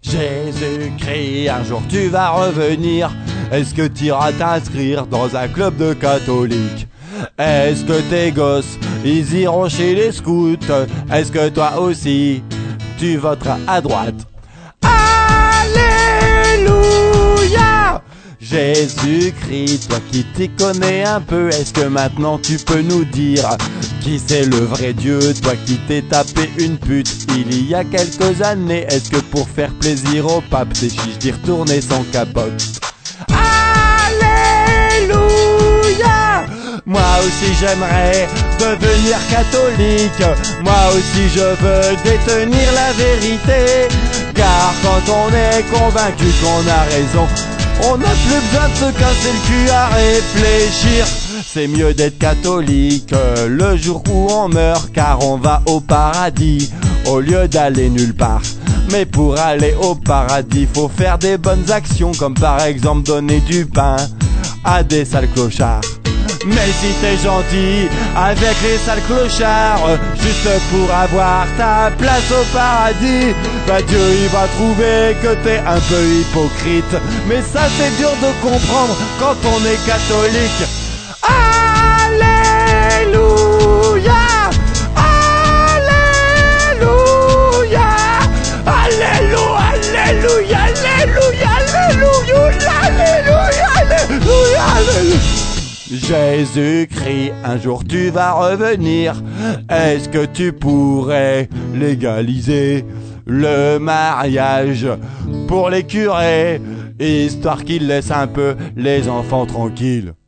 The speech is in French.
Jésus-Christ, un jour tu vas revenir. Est-ce que tu iras t'inscrire dans un club de catholiques? Est-ce que tes gosses, ils iront chez les scouts? Est-ce que toi aussi, tu voteras à droite? Alléluia! Jésus-Christ, toi qui t'y connais un peu, est-ce que maintenant tu peux nous dire qui c'est le vrai Dieu? Toi qui t'es tapé une pute il y a quelques années, est-ce que pour faire plaisir au pape t'es chiche d'y retourner sans capote? Alléluia! Moi aussi j'aimerais devenir catholique. Moi aussi je veux détenir la vérité. Car quand on est convaincu qu'on a raison, on n'a plus besoin de se casser le cul à réfléchir. C'est mieux d'être catholique le jour où on meurt, car on va au paradis au lieu d'aller nulle part. Mais pour aller au paradis, faut faire des bonnes actions, comme par exemple donner du pain à des sales clochards. Mais si t'es gentil avec les sales clochards, juste pour avoir ta place au paradis, bah Dieu il va trouver que t'es un peu hypocrite. Mais ça c'est dur de comprendre quand on est catholique. Alléluia! Alléluia! Alléluia! Alléluia! Alléluia! Alléluia! Alléluia! Alléluia! Alléluia! Jésus-Christ, un jour tu vas revenir. Est-ce que tu pourrais légaliser le mariage pour les curés, histoire qu'ils laissent un peu les enfants tranquilles?